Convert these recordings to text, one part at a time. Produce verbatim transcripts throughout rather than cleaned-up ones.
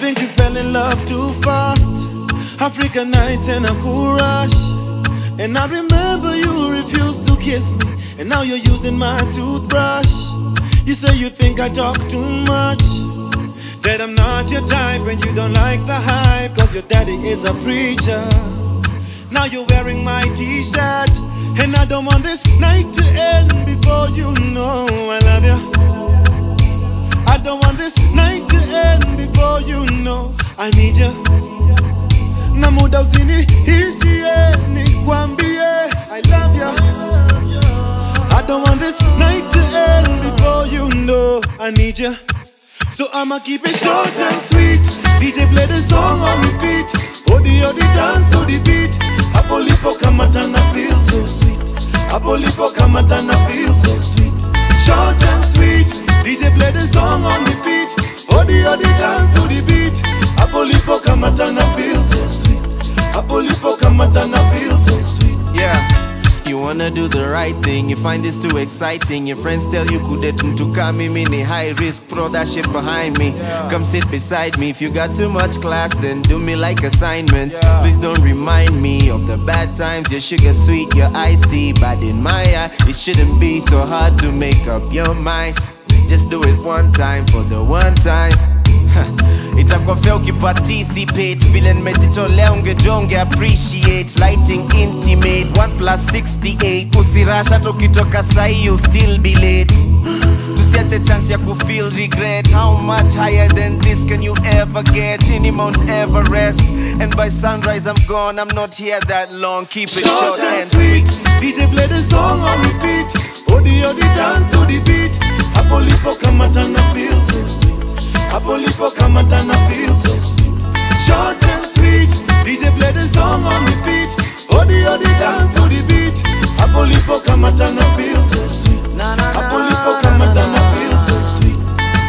think you fell in love too fast. African nights and a cool rush. And I remember you refused to kiss me, and now you're using my toothbrush. You say you think I talk too much, that I'm not your type and you don't like the hype, cause your daddy is a preacher. Now you're wearing my t-shirt, and I don't want this night to end before you know I love you. I don't want this night to end before you know I need you. Na muda usini ishie nikwambie I love you. I don't want this night to end before you know I need you. So I'ma keep it short and sweet. D J play the song on repeat. Odi odi dance to the beat. Hapo lipo kamata na feel so sweet. Hapo lipo kamata na feel so sweet. Short and sweet. D J play the song on repeat. Odi odi dance to the beat. Hapo lipo kamata na feel so sweet. Hapo lipo kamata na feel so sweet. Yeah. You wanna do the right thing, you find this too exciting. Your friends tell you kudetum to come mini high risk, throw that shit behind me. Yeah. Come sit beside me. If you got too much class, then do me like assignments. Yeah. Please don't remind me of the bad times. Your sugar sweet, your icy, but in my eye, it shouldn't be so hard to make up your mind. Just do it one time for the one time. Itakuwa fair ukiparticipate, vile nimejitolea ungejua unge appreciate. Lighting intimate, one plus sixty-eight. Usirasha tukitoka sahi, you'll still be late. Tusiache chance ya kufeel regret. How much higher than this can you ever get? In Mount Everest, and by sunrise I'm gone. I'm not here that long, keep it short, short and, and sweet. sweet. D J play the song on repeat. Odi odi dance to the beat. Hapo lipo kamata na feel so sweet. Hapo lipo kamata na feel so sweet. Short and sweet. D J play the song on repeat. Odi odi dance to the beat. Hapo lipo kamata na feel so sweet. Hapo lipo kamata na feel so sweet.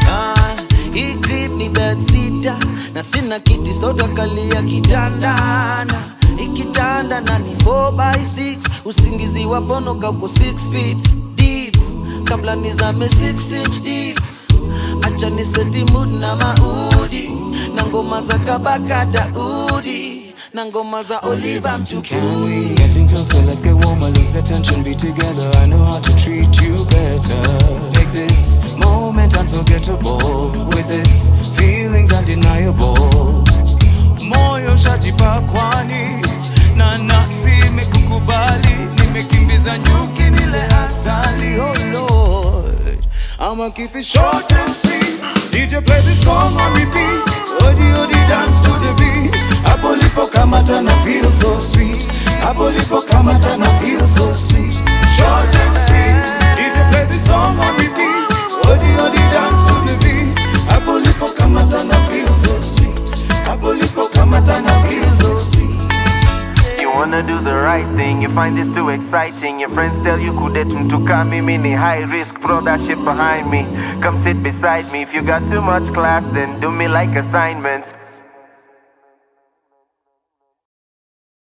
Hii grip ni bed sitter, na sina kiti soda kalia kitandana. Ikitanda na ni four by six. Usingizi waponoka uko six feet deep. Kabla nizame six inch deep. Acha ni seti mood na maudi. Na ngoma za Kabaka Daudi. Na ngoma za Oliver Mtukui. Getting closer, let's get warmer, lose the tension, be together. I know how to treat you better. Make this moment unforgettable. With this, feelings undeniable. Moyo shajipa kwani, na nafsi imekukubali. Nimekimbiza nyuki nile asali, oh Lord. I'ma keep it short and sweet. D J play this song on repeat. Odi odi dance to the beat. Hapo lipo kamata na feel so sweet. Hapo lipo kamata na feel so sweet. Short and sweet. D J play this song on repeat. Odi odi dance to the beat. Hapo lipo kamata na feel so sweet. Hapo lipo kamata na feel so sweet. You wanna do the right thing, you find this too exciting. Your friends tell you kudetum to come mini high risk, throw that shit behind me. Come sit beside me. If you got too much class, then do me like assignments.